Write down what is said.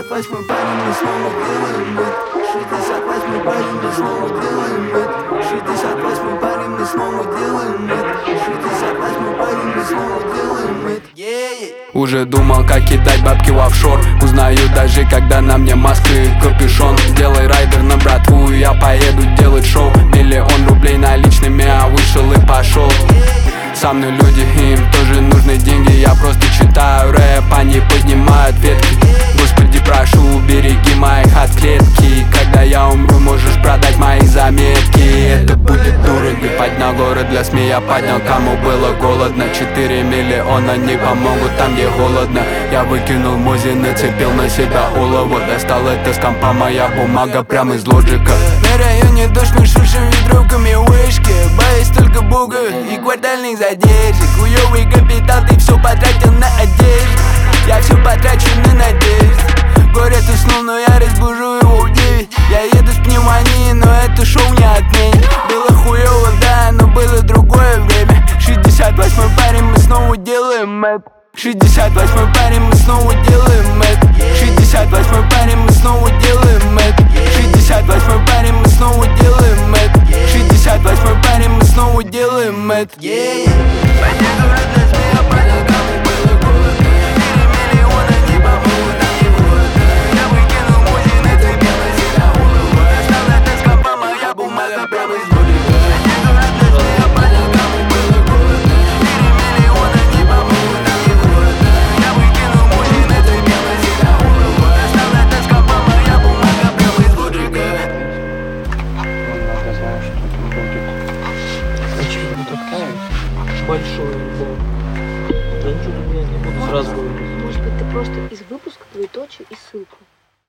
68-й парень, мы снова делаем это. 68-й парень, мы снова делаем это. 68-й парень, мы снова делаем это. 68-й парень, мы снова делаем это. Уже думал, как кидать бабки в офшор. Узнаю даже, когда на мне маска и капюшон. Сделай райдер на братву, я поеду делать шоу. 1 000 000 рублей наличными, а вышел и пошел. Со мной люди, им тоже нужны деньги. Я просто читаю рэп, они поднимают ветки. Господи, прошу, убереги моих от клетки. Когда я умру, можешь продать мои заметки. Это будет дорого. Поднял город для СМИ, я поднял, кому было голодно. 4 миллиона не помогут там, где холодно. Я выкинул мози, нацепил на себя олово. Достал это с компа, моя бумага прямо из лоджика. На районе дождь, мы шуршим ветровками вышки. Боюсь только бога и квартальных задержек. Хуёвый капитал, ты все потратил на одежду. Я все потрачу на надежду. Город уснул, но я разбужу его в 9. Я еду с пневмонией, но это шоу не отменит. Было хуёво, да, но было другое время. 68-й парень, мы снова делаем это. 68-й парень, мы снова делаем это. 68-й парень, мы снова делаем это. 68-й парень, мы снова делаем это. 68-й парень, мы снова делаем это. Пойди город для СМИ, я понял, кому было голодно. 4 миллиона не помогут, там не холодно. Я выкинул мози, нацепил на себя голову. Достал это с компа, моя бумага прямо из лоджика. Пойди город для СМИ, я понял, кому было голодно. 4 миллиона не помогут, там не холодно. Я выкинул мози, нацепил на себя голову. Достал это с компа, моя бумага прямо из лоджика. Много знаю, что там будет. Очень такая большой альбом. Я ничего не буду сразу говорить. Может быть, ты просто из выпуска двоеточие и ссылку.